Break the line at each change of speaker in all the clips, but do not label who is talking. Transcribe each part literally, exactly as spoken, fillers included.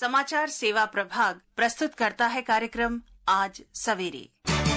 समाचार सेवा प्रभाग प्रस्तुत करता है कार्यक्रम आज सवेरे।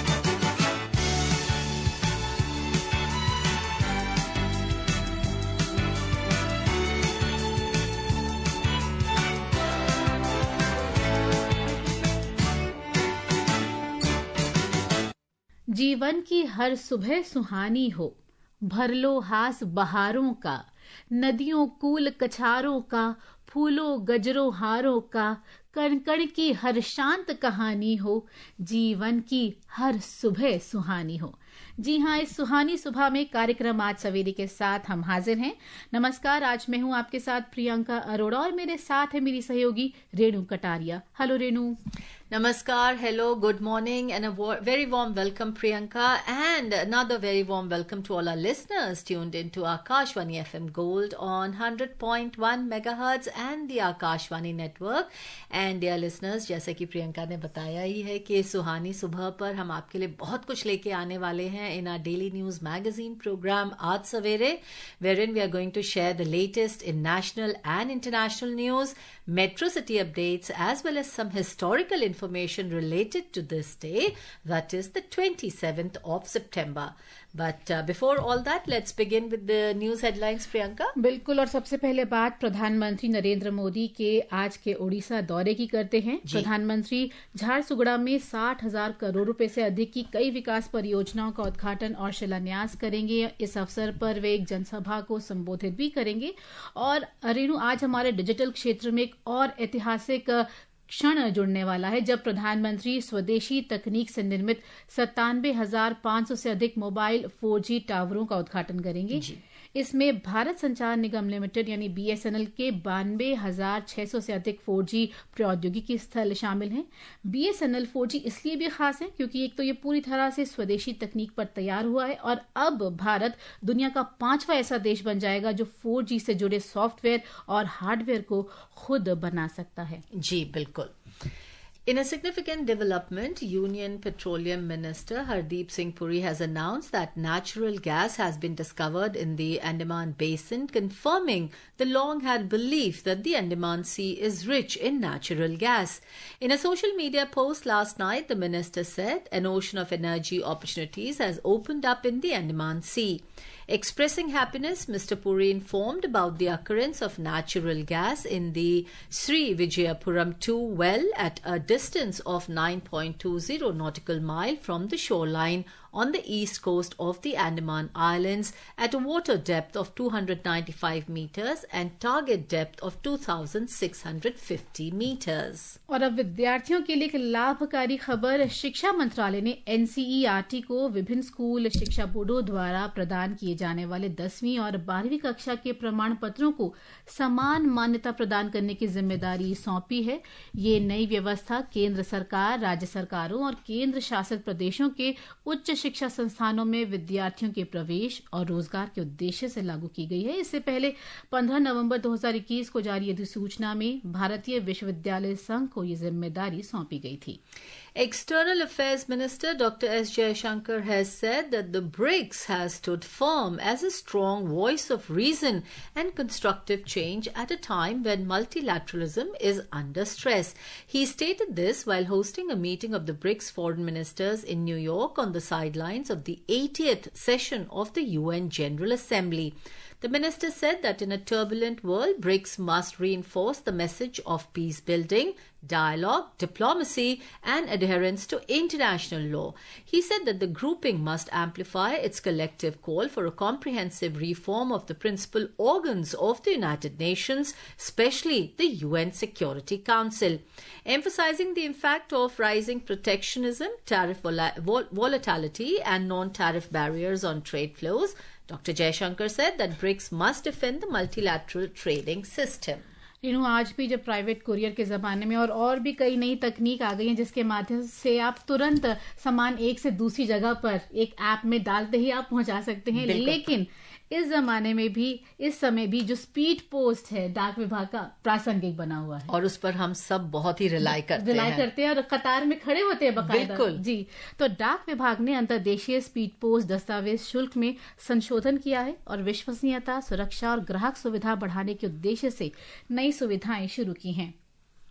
जीवन की हर सुबह सुहानी हो, भर लो हास बहारों का, नदियों कूल कछारों का, फूलों गजरों हारों का, कण कण की हर शांत कहानी हो, जीवन की हर सुबह सुहानी हो। जी हाँ, इस सुहानी सुबह में कार्यक्रम आज सवेरे के साथ हम हाजिर हैं। नमस्कार, आज मैं हूँ आपके साथ प्रियंका अरोड़ा और मेरे साथ है मेरी सहयोगी Renu Kataria. Hello Renu.
Namaskar, hello, good morning and a wo- very warm welcome Priyanka, and another very warm welcome to all our listeners tuned into Akashvani F M Gold on one hundred point one megahertz and the Akashvani network. And dear listeners, जैसे कि प्रियंका ने बताया ही है कि सुहानी सुबह पर हम आपके लिए बहुत कुछ लेके आने वाले हैं in our daily news magazine program आज सवेरे, wherein we are going to share the latest in national and international news, metro city updates, as well as some historical information information related to this day, that is the twenty-seventh of September. But uh, before all that, let's begin with the news headlines, Priyanka.
बिल्कुल, और सबसे पहले बात प्रधानमंत्री नरेंद्र मोदी के आज के ओडिशा दौरे की करते हैं। प्रधानमंत्री झारसुगुड़ा में साठ हजार करोड़ रुपए से अधिक की कई विकास परियोजनाओं का उद्घाटन और शिलान्यास करेंगे। इस अवसर पर वे एक जनसभा को संबोधित भी करेंगे। और रेणु, आज हमारे डिजिटल क्षेत्र में एक और ऐतिहासिक क्षण जुड़ने वाला है जब प्रधानमंत्री स्वदेशी तकनीक से निर्मित सत्तानवे हजार पांच सौ से अधिक मोबाइल फोर जी टावरों का उद्घाटन करेंगे। इसमें भारत संचार निगम लिमिटेड यानी बी एस एन एल के बानवे हजार छह सौ से अधिक फोर जी प्रौद्योगिकी स्थल शामिल हैं। B S N L four G इसलिए भी खास है क्योंकि एक तो ये पूरी तरह से स्वदेशी तकनीक पर तैयार हुआ है और अब भारत दुनिया का पांचवा ऐसा देश बन जाएगा जो फोर जी से जुड़े सॉफ्टवेयर और हार्डवेयर को खुद बना सकता है।
जी बिल्कुल। In a significant development, Union Petroleum Minister Hardeep Singh Puri has announced that natural gas has been discovered in the Andaman Basin, confirming the long-held belief that the Andaman Sea is rich in natural gas. In a social media post last night, the minister said an ocean of energy opportunities has opened up in the Andaman Sea. Expressing happiness, Mister Puri informed about the occurrence of natural gas in the Sri Vijayapuram two well at a distance of nine point two zero nautical mile from the shoreline on the east coast of the Andaman Islands at a water depth of two hundred ninety-five meters and target depth of two thousand six hundred fifty meters.
और अब विद्यार्थियों के लिए एक लाभकारी खबर। शिक्षा मंत्रालय ने N C E R T को विभिन्न स्कूल शिक्षा बोर्डों द्वारा प्रदान किए जाने वाले दसवीं और बारहवीं कक्षा के प्रमाण पत्रों को समान मान्यता प्रदान करने की जिम्मेदारी सौंपी है। ये नई व्यवस्था केंद्र सरकार, राज्य सरकारों और केंद्र शासित प्रदेशों के उच्च शिक्षा संस्थानों में विद्यार्थियों के प्रवेश और रोजगार के उद्देश्य से लागू की गई है। इससे पहले पंद्रह नवंबर दो हज़ार इक्कीस को जारी अधिसूचना में भारतीय विश्वविद्यालय संघ को ये जिम्मेदारी सौंपी गई थी।
External Affairs Minister Doctor S Jaishankar has said that the BRICS has stood firm as a strong voice of reason and constructive change at a time when multilateralism is under stress. He stated this while hosting a meeting of the BRICS foreign ministers in New York on the sidelines of the eightieth session of the U N General Assembly. The minister said that in a turbulent world, BRICS must reinforce the message of peace building, dialogue, diplomacy, and adherence to international law. He said that the grouping must amplify its collective call for a comprehensive reform of the principal organs of the United Nations, especially the U N Security Council. Emphasizing the impact of rising protectionism, tariff vol- vol- volatility, and non-tariff barriers on trade flows, Doctor Jaishankar said that BRICS must defend the multilateral trading system.
Renu, आज भी जब private courier के जमाने में और और भी कई नई तकनीक आ गई है जिसके माध्यम से आप तुरंत सामान एक से दूसरी जगह पर एक ऐप में डालते ही आप पहुंचा सकते हैं, लेकिन इस जमाने में भी इस समय भी जो स्पीड पोस्ट है डाक विभाग का प्रासंगिक बना हुआ है
और उस पर हम सब बहुत ही रिलाई करते
रिलाई
हैं
करते हैं और कतार में खड़े होते हैं बकायदा।
बिल्कुल
जी, तो डाक विभाग ने अंतर्देशीय स्पीड पोस्ट दस्तावेज शुल्क में संशोधन किया है और विश्वसनीयता, सुरक्षा और ग्राहक सुविधा बढ़ाने के उद्देश्य से नई सुविधाएं शुरू की हैं।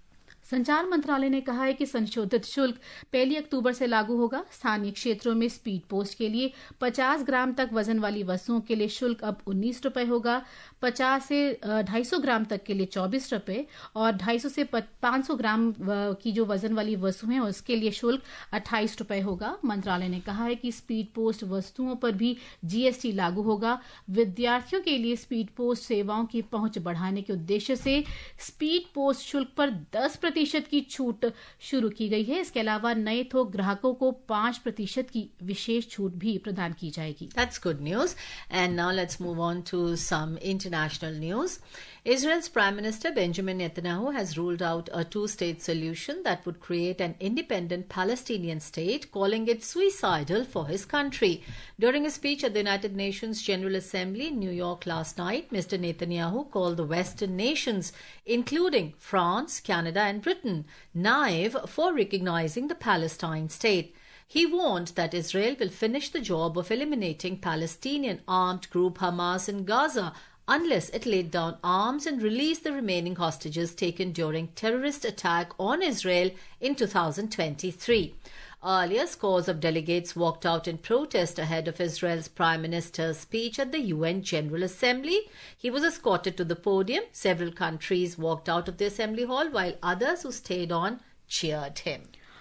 संचार मंत्रालय ने कहा है कि संशोधित शुल्क पहली अक्टूबर से लागू होगा। स्थानीय क्षेत्रों में स्पीड पोस्ट के लिए पचास ग्राम तक वजन वाली वस्तुओं के लिए शुल्क अब उन्नीस रुपए होगा, पचास से ढाई सौ ग्राम तक के लिए चौबीस रुपए और ढाई सौ से पाँच सौ ग्राम की जो वजन वाली वस्तुएं हैं उसके लिए शुल्क अट्ठाईस रुपए होगा। मंत्रालय ने कहा है कि स्पीड पोस्ट वस्तुओं पर भी जीएसटी लागू होगा। विद्यार्थियों के लिए स्पीड पोस्ट सेवाओं की पहुंच बढ़ाने के उद्देश्य से स्पीड पोस्ट शुल्क पर दस प्रतिशत की छूट शुरू की गई है। इसके अलावा नए थोक ग्राहकों को पांच प्रतिशत की विशेष छूट भी प्रदान की जाएगी।
That's good news. And now let's move on to some international news. Israel's Prime Minister Benjamin Netanyahu has ruled out a two-state solution that would create an independent Palestinian state, calling it suicidal for his country. During a speech at the United Nations General Assembly in New York last night, Mister Netanyahu called the Western nations, including France, Canada and Britain, naive for recognizing the Palestine state. He warned that Israel will finish the job of eliminating Palestinian armed group Hamas in Gaza unless it laid down arms and released the remaining hostages taken during terrorist attack on Israel in two thousand twenty-three. Earlier, scores of delegates walked out in protest ahead of Israel's Prime Minister's speech at the U N General Assembly. He was escorted to the podium. Several countries walked out of the assembly hall while others who stayed on cheered him.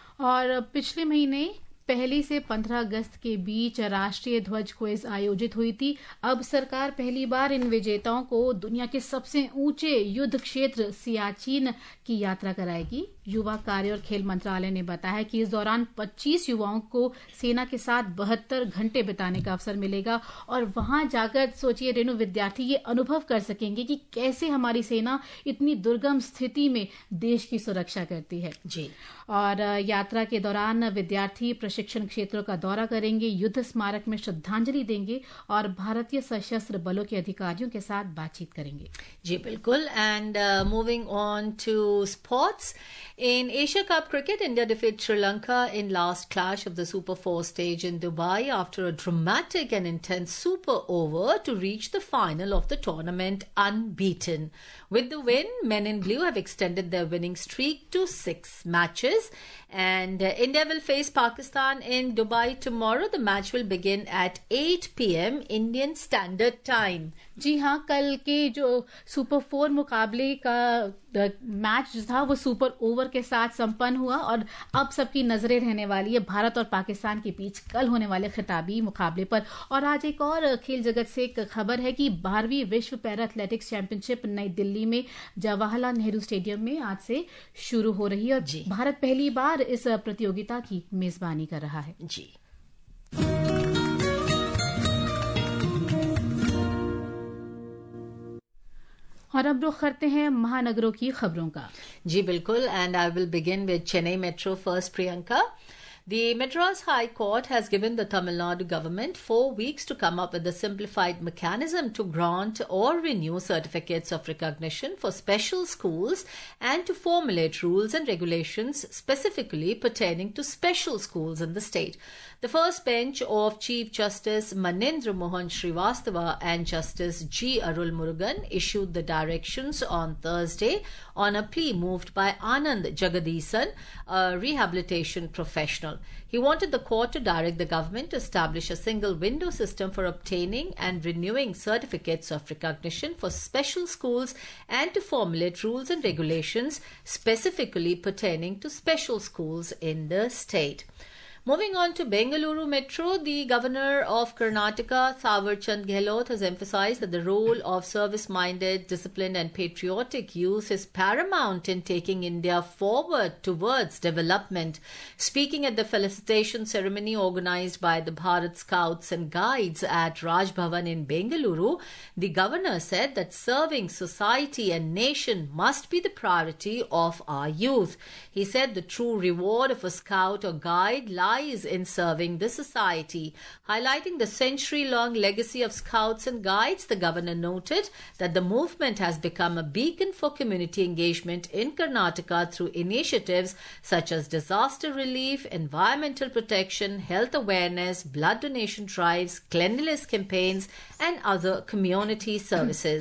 और पिछले महीने पहली से पंद्रह अगस्त के बीच राष्ट्रीय ध्वज quiz आयोजित हुई थी। अब सरकार पहली बार इन विजेताओं को दुनिया के सबसे ऊंचे युद्ध क्षेत्र सियाचिन की यात्रा कराएगी। युवा कार्य और खेल मंत्रालय ने बताया कि इस दौरान पच्चीस युवाओं को सेना के साथ बहत्तर घंटे बिताने का अवसर मिलेगा और वहां जाकर सोचिए रेणु, विद्यार्थी ये अनुभव कर सकेंगे कि कैसे हमारी सेना इतनी दुर्गम स्थिति में देश की सुरक्षा करती है।
जी।
और यात्रा के दौरान विद्यार्थी प्रशिक्षण क्षेत्रों का दौरा करेंगे, युद्ध स्मारक में श्रद्धांजलि देंगे और भारतीय सशस्त्र बलों के अधिकारियों के साथ बातचीत करेंगे।
जी बिल्कुल। And moving on to sports, in Asia Cup cricket, India defeated Sri Lanka in last clash of the Super four stage in Dubai after a dramatic and intense super over to reach the final of the tournament unbeaten. With the win, Men in Blue have extended their winning streak to six matches. And uh, India will face Pakistan in Dubai tomorrow. The match will begin at eight p m Indian Standard Time.
जी हाँ, कल के जो super four मुकाबले का match जो था वो सुपर ओवर के साथ संपन्न हुआ और अब सबकी नजरें रहने वाली है भारत और पाकिस्तान के बीच कल होने वाले खिताबी मुकाबले पर। और आज एक और खेल जगत से एक खबर है कि बारहवीं विश्व पैरा एथलेटिक्स चैंपियनशिप नई दिल्ली में जवाहरलाल नेहरू स्टेडियम में आज से शुरू हो रही है और भारत पहली बार इस प्रतियोगिता की मेजबानी कर रहा है।
जी।
और अब रुख करते हैं महानगरों की खबरों का।
जी बिल्कुल। And I will begin with Chennai metro first, Priyanka. The Madras High Court has given the Tamil Nadu government four weeks to come up with a simplified mechanism to grant or renew certificates of recognition for special schools and to formulate rules and regulations specifically pertaining to special schools in the state. The first bench of Chief Justice Manindra Mohan Srivastava and Justice G. Arul Murugan issued the directions on Thursday on a plea moved by Anand Jagadisan, a rehabilitation professional. He wanted the court to direct the government to establish a single window system for obtaining and renewing certificates of recognition for special schools and to formulate rules and regulations specifically pertaining to special schools in the state. Moving on to Bengaluru Metro, the Governor of Karnataka, Thawar Chand Gehlot, has emphasized that the role of service-minded, disciplined and patriotic youth is paramount in taking India forward towards development. Speaking at the felicitation ceremony organized by the Bharat Scouts and Guides at Raj Bhavan in Bengaluru, the Governor said that serving society and nation must be the priority of our youth. He said the true reward of a scout or guide lies in serving the society. Highlighting the century-long legacy of Scouts and Guides, the Governor noted that the movement has become a beacon for community engagement in Karnataka through initiatives such as disaster relief, environmental protection, health awareness, blood donation drives, cleanliness campaigns, and other community services.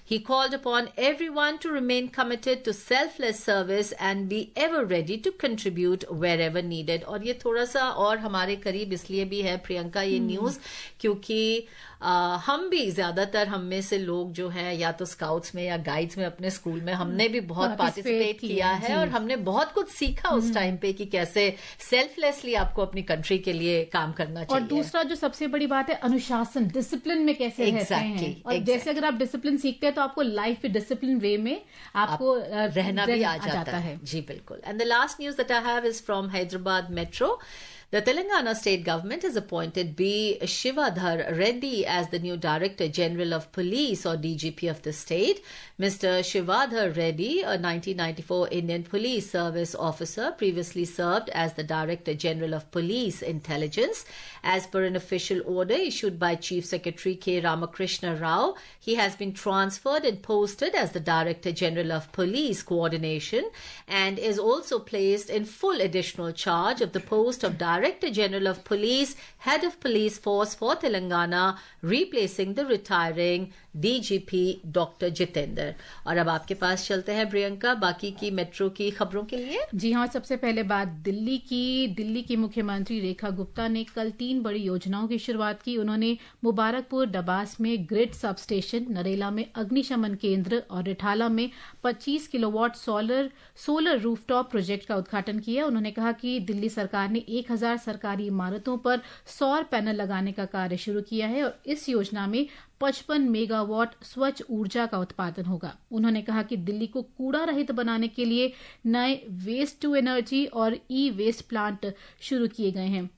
He called upon everyone to remain committed to selfless service and be ever ready to contribute wherever needed. और ये थोड़ा सा और हमारे करीब इसलिए भी है प्रियंका ये न्यूज, क्योंकि आ, हम भी ज्यादातर हम में से लोग जो हैं या तो स्काउट्स में या गाइड्स में अपने स्कूल में हमने भी बहुत पार्टिसिपेट किया है और हमने बहुत कुछ सीखा उस टाइम पे कि कैसे सेल्फलेसली आपको अपनी कंट्री के लिए काम करना चाहिए.
और दूसरा जो सबसे बड़ी बात है अनुशासन, डिसिप्लिन में कैसे
exactly,
रहते हैं. और
exactly.
जैसे अगर आप डिसिप्लिन सीखते हैं तो आपको लाइफ में डिसिप्लिन वे में आपको
आप रहना भी आ जाता,
जाता है.
जी बिल्कुल. And the last news that I have is from Hyderabad metro. The Telangana state government has appointed B. Shivadhar Reddy as the new Director General of Police or D G P of the state. Mister Shivadhar Reddy, a nineteen ninety-four Indian Police Service officer, previously served as the Director General of Police Intelligence. As per an official order issued by Chief Secretary K. Ramakrishna Rao, he has been transferred and posted as the Director General of Police Coordination and is also placed in full additional charge of the post of Director Director General of Police, Head of Police Force for Telangana, replacing the retiring D G P Doctor Jitendra. और अब आपके पास चलते हैं प्रियंका बाकी की metro की खबरों के लिए.
जी हाँ, सबसे पहले बात दिल्ली की. दिल्ली की मुख्यमंत्री रेखा गुप्ता ने कल तीन बड़ी योजनाओं की शुरुआत की. उन्होंने मुबारकपुर डबास में ग्रिड सब स्टेशन, नरेला में अग्निशमन केंद्र और रिठाला में पच्चीस kilowatt solar solar rooftop project का उद्घाटन किया. उन्होंने कहा कि दिल्ली सरकार ने एक हजार सरकारी इमारतों पर सौर पैनल लगाने का कार्य शुरू किया है और इस योजना में पचपन मेगावाट स्वच्छ ऊर्जा का उत्पादन होगा. उन्होंने कहा कि दिल्ली को कूड़ा रहित बनाने के लिए नए वेस्ट टू एनर्जी और ई वेस्ट प्लांट शुरू किए गए हैं.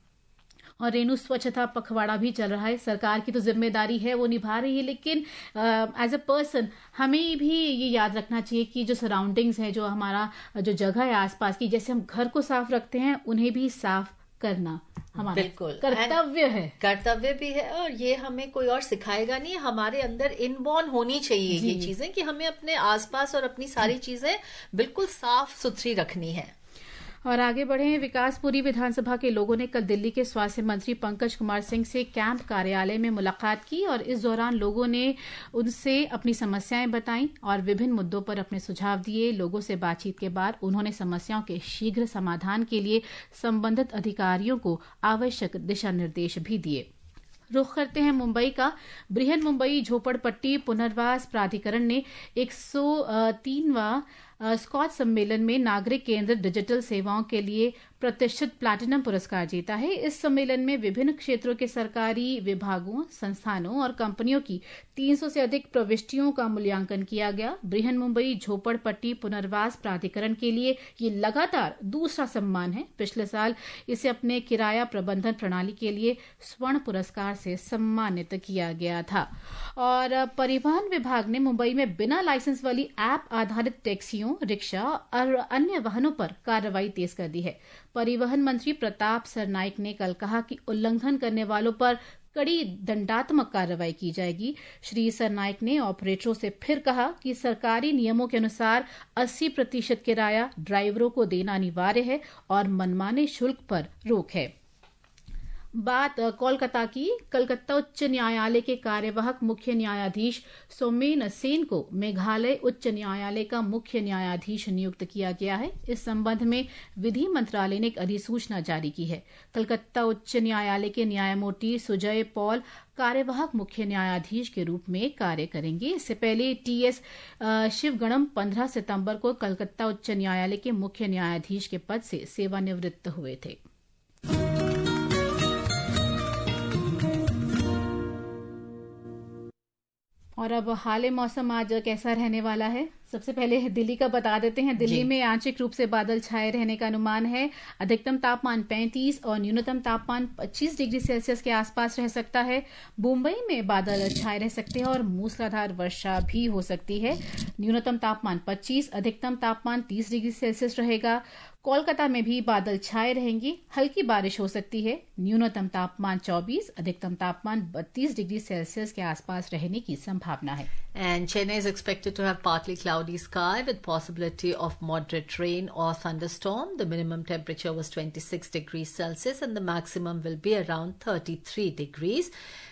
और रेणु स्वच्छता पखवाड़ा भी चल रहा है. सरकार की तो जिम्मेदारी है, वो निभा रही है, लेकिन एज अ पर्सन हमें भी ये याद रखना चाहिए कि जो सराउंडिंग्स है, जो हमारा जो जगह है आसपास की, जैसे हम घर को साफ रखते हैं उन्हें भी साफ करना हमारा
बिल्कुल
कर्तव्य है.
कर्तव्य भी है और ये हमें कोई और सिखाएगा नहीं, हमारे अंदर इनबॉर्न होनी चाहिए ये चीजें कि हमें अपने आसपास और अपनी सारी चीजें बिल्कुल साफ सुथरी रखनी है.
और आगे बढ़े. विकासपुरी विधानसभा के लोगों ने कल दिल्ली के स्वास्थ्य मंत्री पंकज कुमार सिंह से कैंप कार्यालय में मुलाकात की और इस दौरान लोगों ने उनसे अपनी समस्याएं बताईं और विभिन्न मुद्दों पर अपने सुझाव दिए. लोगों से बातचीत के बाद उन्होंने समस्याओं के शीघ्र समाधान के लिए संबंधित अधिकारियों को आवश्यक दिशा निर्देश भी दिए. रुख करते हैं मुंबई का. बृहन मुंबई झोपड़पट्टी पुनर्वास प्राधिकरण ने एक सौ तीनवां स्कॉच सम्मेलन में नागरिक केंद्र डिजिटल सेवाओं के लिए प्रतिष्ठित प्लैटिनम पुरस्कार जीता है. इस सम्मेलन में विभिन्न क्षेत्रों के सरकारी विभागों, संस्थानों और कंपनियों की तीन सौ से अधिक प्रविष्टियों का मूल्यांकन किया गया. बृहन मुंबई झोपड़पट्टी पुनर्वास प्राधिकरण के लिए ये लगातार दूसरा सम्मान है. पिछले साल इसे अपने किराया प्रबंधन प्रणाली के लिए स्वर्ण पुरस्कार से सम्मानित किया गया था. और परिवहन विभाग ने मुंबई में बिना लाइसेंस वाली ऐप आधारित टैक्सियों, रिक्शा और अन्य वाहनों पर कार्रवाई तेज कर दी है. परिवहन मंत्री प्रताप सरनाइक ने कल कहा कि उल्लंघन करने वालों पर कड़ी दंडात्मक कार्रवाई की जाएगी. श्री सरनाइक ने ऑपरेटरों से फिर कहा कि सरकारी नियमों के अनुसार अस्सी प्रतिशत किराया ड्राइवरों को देना अनिवार्य है और मनमाने शुल्क पर रोक है. बात कोलकाता की. कलकत्ता उच्च न्यायालय के कार्यवाहक मुख्य न्यायाधीश सोमेन सेन को मेघालय उच्च न्यायालय का मुख्य न्यायाधीश नियुक्त किया गया है. इस संबंध में विधि मंत्रालय ने एक अधिसूचना जारी की है. कलकत्ता उच्च न्यायालय के न्यायमूर्ति सुजय पॉल कार्यवाहक मुख्य न्यायाधीश के रूप में कार्य करेंगे. इससे पहले टी एस शिवगणम पंद्रह सितंबर को कलकत्ता उच्च न्यायालय के मुख्य न्यायाधीश के पद से सेवानिवृत्त हुए थे. और अब हाल मौसम आज कैसा रहने वाला है, सबसे पहले दिल्ली का बता देते हैं. दिल्ली में आंशिक रूप से बादल छाए रहने का अनुमान है. अधिकतम तापमान पैंतीस और न्यूनतम तापमान पच्चीस डिग्री सेल्सियस के आसपास रह सकता है. मुंबई में बादल छाए रह सकते हैं और मूसलाधार वर्षा भी हो सकती है. न्यूनतम तापमान पच्चीस, अधिकतम तापमान तीस डिग्री सेल्सियस रहेगा. कोलकाता में भी बादल छाए रहेंगे, हल्की बारिश हो सकती है. न्यूनतम तापमान चौबीस, अधिकतम तापमान बत्तीस डिग्री सेल्सियस के आसपास रहने की संभावना है.
And Chennai is expected to have partly cloudy sky with possibility of moderate rain or thunderstorm. The minimum temperature was twenty-six degrees Celsius and the maximum will be around thirty-three degrees.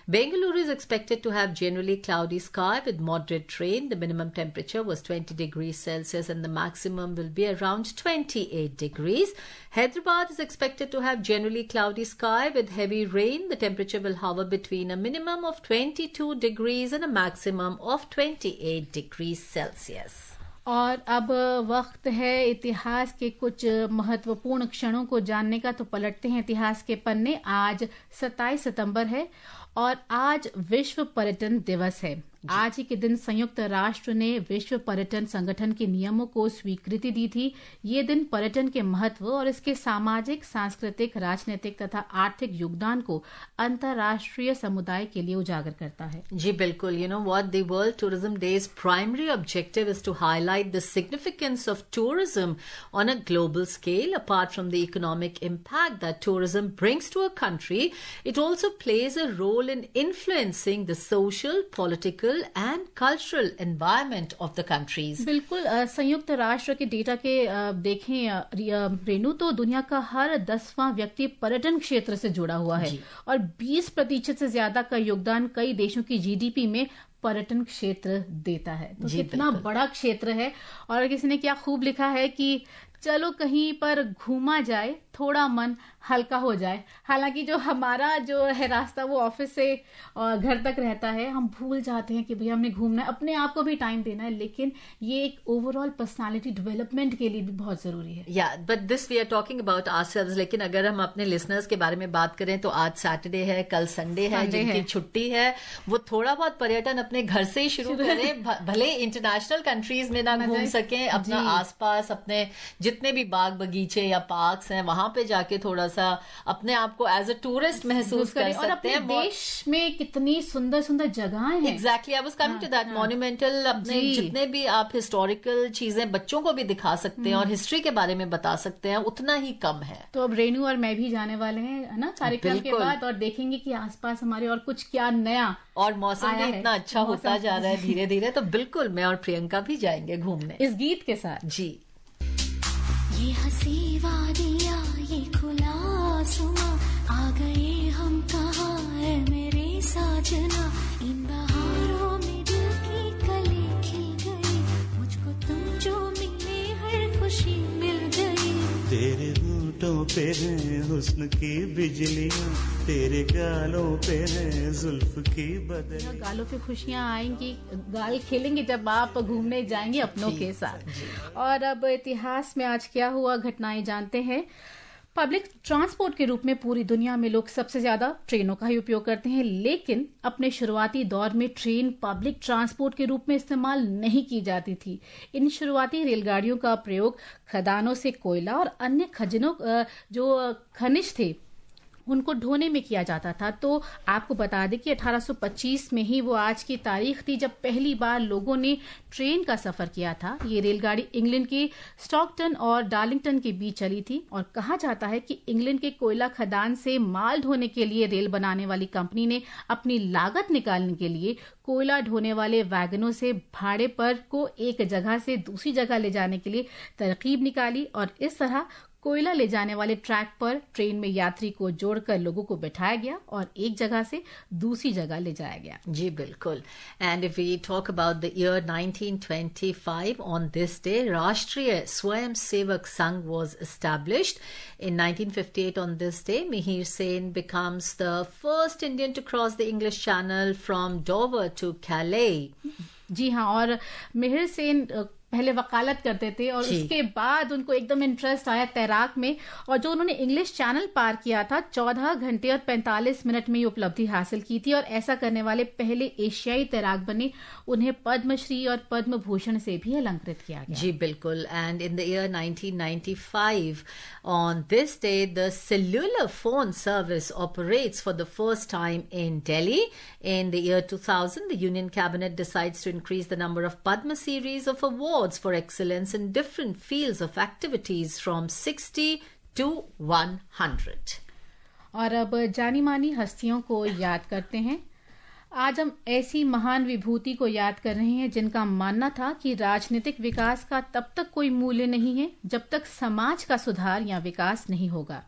Bengaluru is expected to have generally cloudy sky with moderate rain. The minimum temperature was twenty degrees Celsius and the maximum will be around twenty-eight degrees. Hyderabad is expected to have generally cloudy sky with heavy rain. The temperature will hover between a minimum of twenty-two degrees and a maximum of twenty-eight degrees Celsius.
और अब वक्त है इतिहास के कुछ महत्वपूर्ण क्षणों को जानने का। तो पलटते हैं इतिहास के पन्ने। आज सत्ताईस सितंबर है और आज विश्व पर्यटन दिवस है। आज ही के दिन संयुक्त राष्ट्र ने विश्व पर्यटन संगठन के नियमों को स्वीकृति दी थी। ये दिन पर्यटन के महत्व और इसके सामाजिक, सांस्कृतिक, राजनीतिक तथा आर्थिक योगदान को अंतर्राष्ट्रीय समुदाय के लिए उजागर करता है।
जी बिल्कुल। You know what, the world tourism day's primary objective is to highlight the significance of tourism on a global scale. Apart from the economic impact that tourism brings to a country, it also plays a role in influencing the social, political and cultural environment of the countries.
बिल्कुल। संयुक्त राष्ट्र के data के आ, देखें आ, रेणु, तो दुनिया का हर दसवां व्यक्ति पर्यटन क्षेत्र से जुड़ा हुआ है और बीस प्रतिशत से ज्यादा का योगदान कई देशों की जीडीपी में पर्यटन क्षेत्र देता है। तो कितना बड़ा क्षेत्र है। और किसी ने क्या खूब लिखा है कि चलो कहीं पर घूमा जाए, थोड़ा मन हल्का हो जाए। हालांकि जो हमारा जो है रास्ता वो ऑफिस से घर तक रहता है, हम भूल जाते हैं कि भैया हमने घूमना है, अपने आप को भी टाइम देना है, लेकिन ये एक ओवरऑल पर्सनालिटी डेवलपमेंट के लिए भी बहुत जरूरी है।
या but this we are talking about ourselves. लेकिन अगर हम अपने लिसनर्स के बारे में बात करें तो आज सैटरडे है, कल संडे है, जिनकी छुट्टी है वो थोड़ा बहुत पर्यटन अपने घर से ही शुरू करें। भले इंटरनेशनल कंट्रीज में ना घूम सके, अपना आसपास अपने जितने भी बाग बगीचे या पार्क्स हैं वहां पे जाके थोड़ा सा अपने आप को एज अ टूरिस्ट महसूस कर सकते हैं।
और अपने देश में कितनी सुंदर सुंदर जगहें हैं।
Exactly, I was coming to that. Monumental, अपने जितने भी आप हिस्टोरिकल चीजें बच्चों को भी दिखा सकते हैं और हिस्ट्री के बारे में बता सकते हैं, उतना ही कम है।
तो अब रेनू और मैं भी जाने वाले हैं ना कार्यक्रम के बाद, और देखेंगे कि आसपास हमारे और कुछ क्या नया,
और मौसम भी इतना अच्छा होता जा रहा है धीरे धीरे। तो बिल्कुल मैं और प्रियंका भी जाएंगे घूमने
इस गीत के साथ।
जी।
ये हंसी वादियाँ, ये खुला आसमां, आ गए हम कहाँ है मेरे साजना। इन बहारों में दिल की कली खिल गई, मुझको तुम जो मिले हर खुशी मिल गई।
तेरे होठों पे है हुस्न की बिजलियाँ, तेरे गालों पे है जुल्फ की बदलियाँ।
गालों पे खुशियाँ आएंगी, गाल खेलेंगे जब आप घूमने जाएंगे अपनों के साथ। और अब इतिहास में आज क्या हुआ, घटनाएं जानते हैं। पब्लिक ट्रांसपोर्ट के रूप में पूरी दुनिया में लोग सबसे ज्यादा ट्रेनों का ही उपयोग करते हैं, लेकिन अपने शुरुआती दौर में ट्रेन पब्लिक ट्रांसपोर्ट के रूप में इस्तेमाल नहीं की जाती थी। इन शुरुआती रेलगाड़ियों का प्रयोग खदानों से कोयला और अन्य खजनों जो खनिज थे उनको ढोने में किया जाता था। तो आपको बता दें कि अठारह सौ पच्चीस में ही वो आज की तारीख थी जब पहली बार लोगों ने ट्रेन का सफर किया था। ये रेलगाड़ी इंग्लैंड के स्टॉकटन और डार्लिंगटन के बीच चली थी और कहा जाता है कि इंग्लैंड के कोयला खदान से माल ढोने के लिए रेल बनाने वाली कंपनी ने अपनी लागत निकालने के लिए कोयला ढोने वाले वैगनों से भाड़े पर को एक जगह से दूसरी जगह ले जाने के लिए तरकीब निकाली और इस तरह कोयला ले जाने वाले ट्रैक पर ट्रेन में यात्री को जोड़कर लोगों को बैठाया गया और एक जगह से दूसरी जगह ले जाया गया।
जी बिल्कुल। And if we talk about the year nineteen twenty five, on this day Rashtriya Swayam Sevak Sangh was established. In nineteen fifty-eight, on this day, Mihir Sen becomes the first Indian to cross the English Channel from Dover to Calais.
जी हाँ, और मिहिर सेन पहले वकालत करते थे और उसके बाद उनको एकदम इंटरेस्ट आया तैराक में, और जो उन्होंने इंग्लिश चैनल पार किया था चौदह घंटे और पैंतालीस मिनट में ये उपलब्धि हासिल की थी और ऐसा करने वाले पहले एशियाई तैराक बने। उन्हें पद्मश्री और पद्म भूषण से भी अलंकृत किया गया।
जी बिल्कुल। And in the year nineteen ninety five, on this day the cellular phone service operates for the first time in Delhi. In the year two thousand, the Union Cabinet decides to increase the number of Padma series of awards for excellence in different fields of activities from sixty to one hundred.
और अब जानी मानी हस्तियों को याद करते हैं। आज हम ऐसी महान विभूति को याद कर रहे हैं जिनका मानना था कि राजनीतिक विकास का तब तक कोई मूल्य नहीं है जब तक समाज का सुधार या विकास नहीं होगा।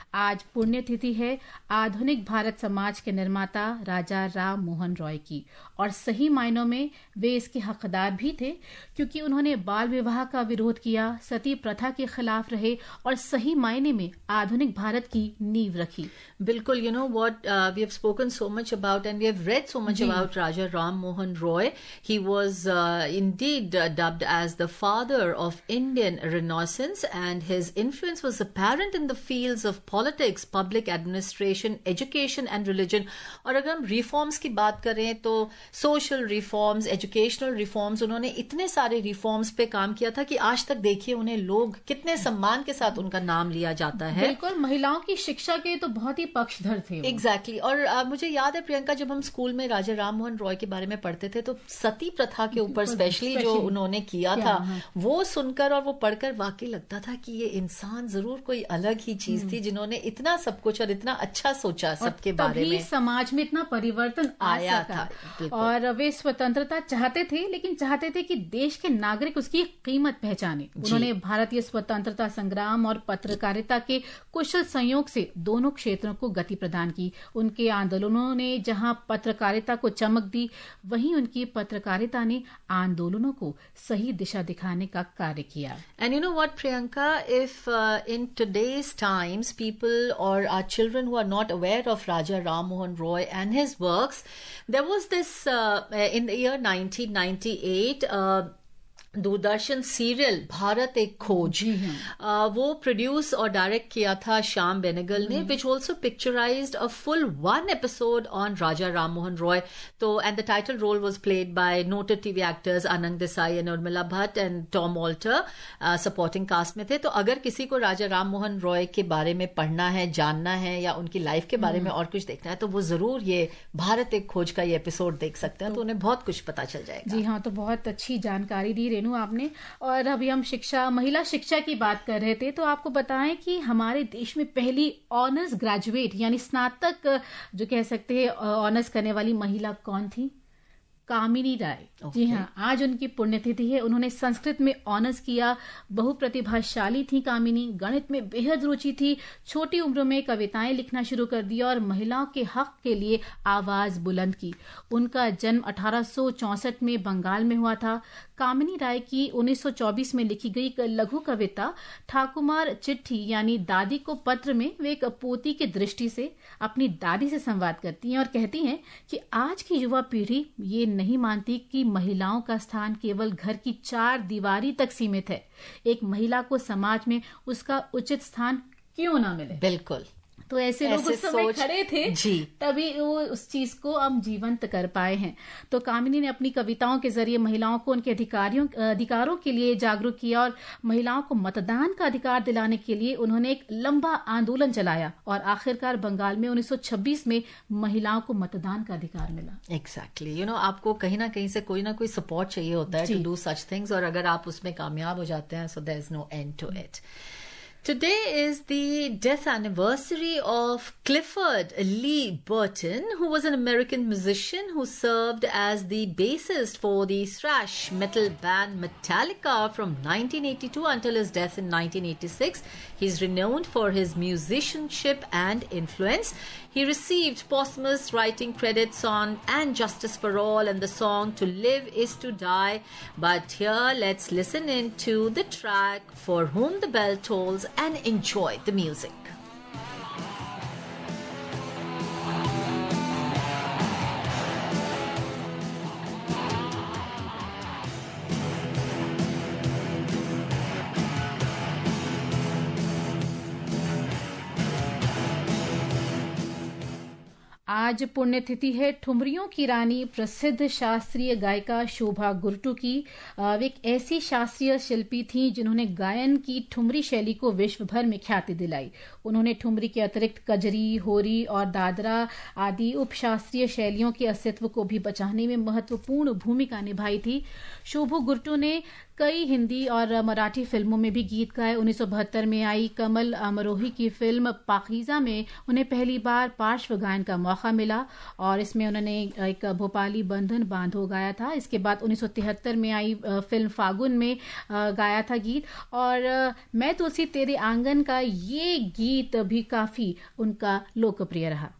आज पुण्यतिथि है आधुनिक भारत समाज के निर्माता राजा राम मोहन रॉय की, और सही मायनों में वे इसके हकदार भी थे, क्योंकि उन्होंने बाल विवाह का विरोध किया, सती प्रथा के खिलाफ रहे और सही मायने में आधुनिक भारत की नींव रखी।
बिल्कुल, you know what, uh, we have spoken so much about and we have read so much about Raja Ram Mohan Roy. He was uh, indeed uh, dubbed as the father of Indian Renaissance, and his influence was apparent in the fields of politics, public administration, education and religion. और अगर हम reforms की बात करें तो social reforms, educational reforms, उन्होंने इतने सारे reforms पे काम किया था कि आज तक देखिए उन्हें लोग कितने सम्मान के साथ उनका नाम लिया जाता है।
बिल्कुल, महिलाओं की शिक्षा के तो बहुत ही पक्षधर थे।
Exactly exactly. और uh, मुझे याद है प्रियंका, जब हम स्कूल में राजा राम मोहन रॉय के बारे में पढ़ते थे तो सती प्रथा के ऊपर स्पेशली जो उन्होंने किया था, हाँ। वो सुनकर और वो पढ़कर वाकई लगता था कि ये इंसान जरूर कोई अलग ही चीज थी, जिन्होंने इतना सब कुछ और इतना अच्छा सोचा सबके बारे में,
समाज में इतना परिवर्तन आया था। और वे स्वतंत्रता चाहते थे, लेकिन चाहते थे कि देश के नागरिक उसकी कीमत पहचाने। उन्होंने भारतीय स्वतंत्रता संग्राम और पत्रकारिता के कुशल संयोग से दोनों क्षेत्रों को गति प्रदान की। उनके आंदोलनों ने जहां पत्रकारिता को चमक दी, वहीं उनकी पत्रकारिता ने आंदोलनों को सही दिशा दिखाने का कार्य किया।
And you know what, Priyanka, if uh, in today's times people or our children who are not aware of Raja Ram Mohan Roy and his works, there was this uh, in the year nineteen ninety-eight uh, Doordarshan serial Bharat Ek Khoj, आ, वो produce और direct किया था श्याम बेनेगल ने, which also picturised a full one episode on Raja Ram Mohan Roy. तो and the title role was played by noted TV actors Anand Desai and Urmila Bhatt and Tom Alter supporting cast में थे। तो अगर किसी को राजा राम मोहन रॉय के बारे में पढ़ना है, जानना है, या उनकी लाइफ के बारे में और कुछ देखना है, तो वो जरूर ये भारत एक खोज का ये एपिसोड देख सकते हैं, तो उन्हें बहुत कुछ पता चल जाएगा।
जी हाँ, तो बहुत अच्छी जानकारी दी आपने। और अभी हम शिक्षा, महिला शिक्षा की बात कर रहे थे, तो आपको बताएं कि हमारे देश में पहली ऑनर्स ग्रेजुएट यानी स्नातक जो कह सकते हैं ऑनर्स करने वाली महिला कौन थी? कामिनी राय। okay. जी हाँ, आज उनकी पुण्यतिथि है। उन्होंने संस्कृत में ऑनर्स किया, बहुप्रतिभाशाली थी कामिनी, गणित में बेहद रुचि थी, छोटी उम्र में कविताएं लिखना शुरू कर दिया और महिलाओं के हक के लिए आवाज बुलंद की। उनका जन्म अठारह सौ चौसठ में बंगाल में हुआ था। कामिनी राय की उन्नीस सौ चौबीस में लिखी गई एक लघु कविता ठाकुमार चिट्ठी यानी दादी को पत्र में वे एक पोती की दृष्टि से अपनी दादी से संवाद करती हैं और कहती हैं कि आज की युवा पीढ़ी ये नहीं मानती कि महिलाओं का स्थान केवल घर की चार दीवारी तक सीमित है। एक महिला को समाज में उसका उचित स्थान क्यों ना मिले?
बिल्कुल।
तो ऐसे लोग उस समय खड़े थे जी, तभी वो उस चीज को हम जीवंत कर पाए हैं। तो कामिनी ने अपनी कविताओं के जरिए महिलाओं को उनके अधिकारियों अधिकारों के लिए जागरूक किया और महिलाओं को मतदान का अधिकार दिलाने के लिए उन्होंने एक लंबा आंदोलन चलाया और आखिरकार बंगाल में उन्नीस सौ छब्बीस में महिलाओं को मतदान का अधिकार मिला।
एग्जैक्टली, यू नो, आपको कहीं ना कहीं से कोई ना कोई सपोर्ट चाहिए होता है टू डू सच थिंग्स, और अगर आप उसमें कामयाब हो जाते हैं, so there is no end to it. Today is the death anniversary of Clifford Lee Burton, who was an American musician who served as the bassist for the thrash metal band Metallica from nineteen eighty-two until his death in nineteen eighty-six. He's renowned for his musicianship and influence. He received posthumous writing credits on And Justice for All and the song To Live Is To Die. But here, let's listen in to the track For Whom the Bell Tolls and enjoy the music.
आज पुण्यतिथि है ठुमरियों की रानी प्रसिद्ध शास्त्रीय गायिका शोभा गुरटू की। वे एक ऐसी शास्त्रीय शिल्पी थी जिन्होंने गायन की ठुमरी शैली को विश्व भर में ख्याति दिलाई। उन्होंने ठुमरी के अतिरिक्त कजरी, होरी और दादरा आदि उपशास्त्रीय शैलियों के अस्तित्व को भी बचाने में महत्वपूर्ण भूमिका निभाई थी। शोभा गुरटू ने कई हिंदी और मराठी फिल्मों में भी गीत गाए। उन्नीस सौ बहत्तर में आई कमल अमरोही की फिल्म पाकीज़ा में उन्हें पहली बार पार्श्व गायन का मौका मिला और इसमें उन्होंने एक भोपाली बंधन बांधो गाया था। इसके बाद उन्नीस सौ तिहत्तर में आई फिल्म फागुन में गाया था गीत, और मैं तुलसी तेरे आंगन का ये गीत भी काफी उनका लोकप्रिय रहा।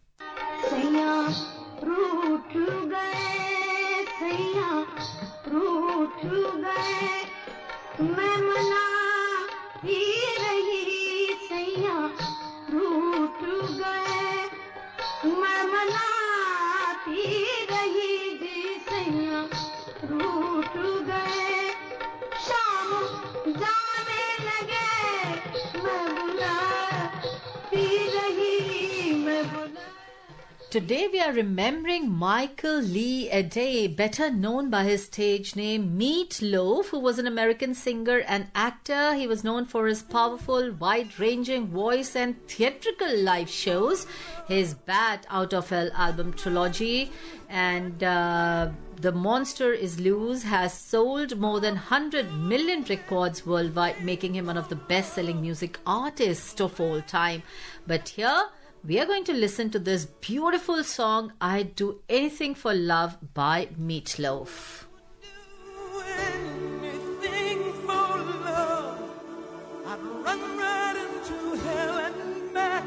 रूठ गए सैया रूठ गए, मैं मना ही रही सैया रूठ गए, मैं मनाती रही जी सैया रूठ गए, शाम जाने लगे मैं बुलाती रही मैं बुला।
Today we are remembering Michael Lee Ade, better known by his stage name Meat Loaf, who was an American singer and actor. He was known for his powerful, wide-ranging voice and theatrical live shows. His Bat Out of Hell album trilogy and uh, The Monster Is Loose has sold more than one hundred million records worldwide, making him one of the best-selling music artists of all time. But here, we are going to listen to this beautiful song, I'd Do Anything for Love by Meat Loaf.
Do anything for love, I'd run right into hell and back.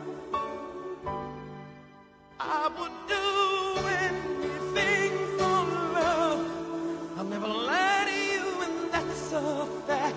I would do anything for love, I'll never lie to you and that's a fact.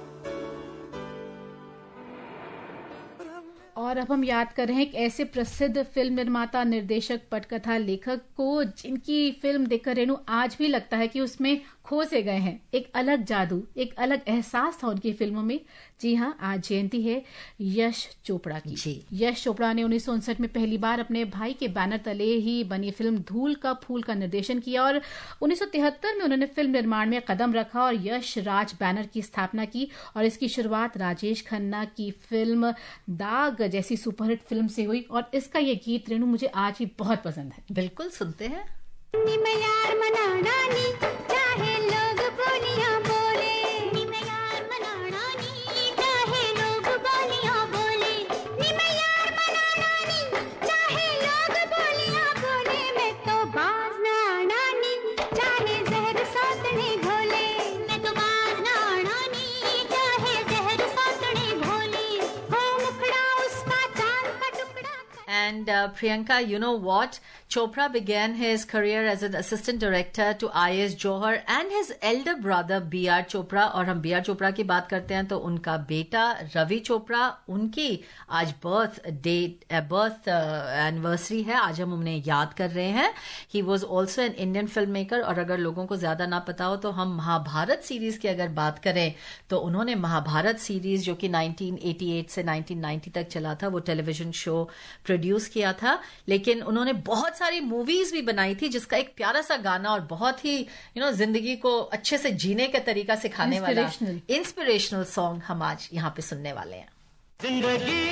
और अब हम याद कर रहे हैं एक ऐसे प्रसिद्ध फिल्म निर्माता, निर्देशक, पटकथा लेखक को जिनकी फिल्म देखकर रेणु आज भी लगता है कि उसमें खो से गए हैं। एक अलग जादू, एक अलग एहसास था उनकी फिल्मों में। जी हाँ, आज जयंती है यश चोपड़ा की।
जी।
यश चोपड़ा ने उन्नीस सौ उनसठ में पहली बार अपने भाई के बैनर तले ही बनी फिल्म धूल का फूल का निर्देशन किया और उन्नीस सौ तिहत्तर में उन्होंने फिल्म निर्माण में कदम रखा और यश राज बैनर की स्थापना की और इसकी शुरुआत राजेश खन्ना की फिल्म दाग जैसी सुपरहिट फिल्म से हुई और इसका ये गीत रेणु मुझे आज भी बहुत पसंद है।
बिल्कुल सुनते हैं।
यार मनाना नी चाहे लोग बोलियां बोले, नी मैं यार मनाना नी चाहे लोग बोलियां बोले, नी मैं यार मनाना नी चाहे लोग बोलियां बोले, मैं तो बाज ना आना नी चाहे जहर सातने घोले, मैं तो बाज ना आना नी चाहे जहर सातने घोले, हो मुखड़ा उसका चांद का टुकड़ा।
And uh, Priyanka, you know what? Chopra began his career as an assistant director to I S Johar and his elder brother B R Chopra. और हम B R Chopra की बात करते हैं तो उनका बेटा रवि चोपड़ा, उनकी आज बर्थ डेट बर्थ एनिवर्सरी है। आज हम उन्हें याद कर रहे हैं। He was also an Indian film maker और अगर लोगों को ज्यादा ना पता हो तो हम महाभारत सीरीज की अगर बात करें तो उन्होंने महाभारत सीरीज जो कि नाइनटीन एटी एट से नाइनटीन नाइंटी तक चला था, वो टेलीविजन शो प्रोड्यूस किया था, लेकिन उन्होंने बहुत सारी मूवीज भी बनाई थी जिसका एक प्यारा सा गाना और बहुत ही यू नो जिंदगी को अच्छे से जीने का तरीका सिखाने वाला इंस्पिरेशनल सॉन्ग हम आज यहाँ पे सुनने वाले हैं।
जिंदगी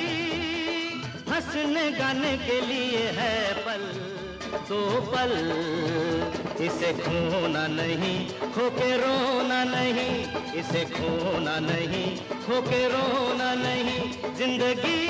हंसने गाने के लिए है पल तो पल, इसे खोना नहीं खो के रोना नहीं, इसे खोना नहीं खो के रोना नहीं। जिंदगी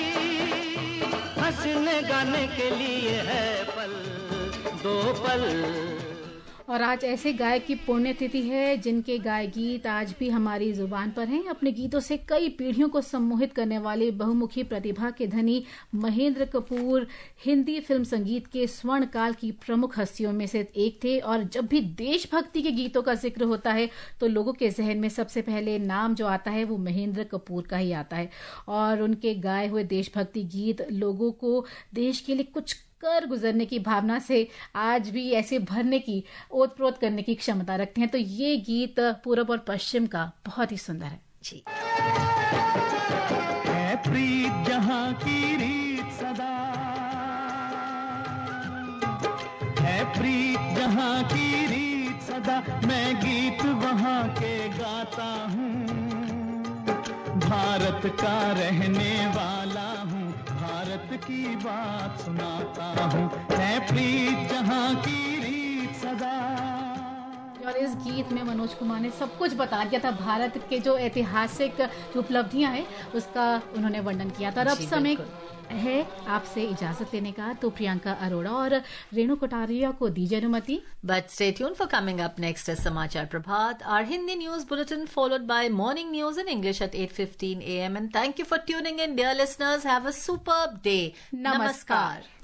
हंसने गाने के लिए है पल दो पल।
और आज ऐसे गायक की पुण्यतिथि है जिनके गाए गीत आज भी हमारी जुबान पर हैं। अपने गीतों से कई पीढ़ियों को सम्मोहित करने वाले बहुमुखी प्रतिभा के धनी महेंद्र कपूर हिंदी फिल्म संगीत के स्वर्ण काल की प्रमुख हस्तियों में से एक थे और जब भी देशभक्ति के गीतों का जिक्र होता है तो लोगों के जहन में सबसे पहले नाम जो आता है वो महेंद्र कपूर का ही आता है और उनके गाए हुए देशभक्ति गीत लोगों को देश के लिए कुछ कर गुजरने की भावना से आज भी ऐसे भरने की, ओत प्रोत करने की क्षमता रखते हैं। तो ये गीत पूरब और पश्चिम का बहुत ही सुंदर है।
जी।
है प्रीत जहां की रीत सदा, है प्रीत जहां की रीत सदा, मैं गीत वहां के गाता हूँ, भारत का रहने वाला हूँ, भारत की बात सुनाता हूँ, है प्रीत जहाँ की रीत सदा।
और इस गीत में मनोज कुमार ने सब कुछ बता दिया था, भारत के जो ऐतिहासिक जो उपलब्धियां हैं उसका उन्होंने वर्णन किया था। और अब समय है आपसे इजाजत लेने का, तो प्रियंका अरोड़ा और रेणु कटारिया को दीजिए अनुमति।
But stay tuned for coming up next is Samachar Prabhat, our Hindi news bulletin followed by morning news in English at eight fifteen a m And thank you for tuning in, dear listeners. Have a superb day.
Namaskar.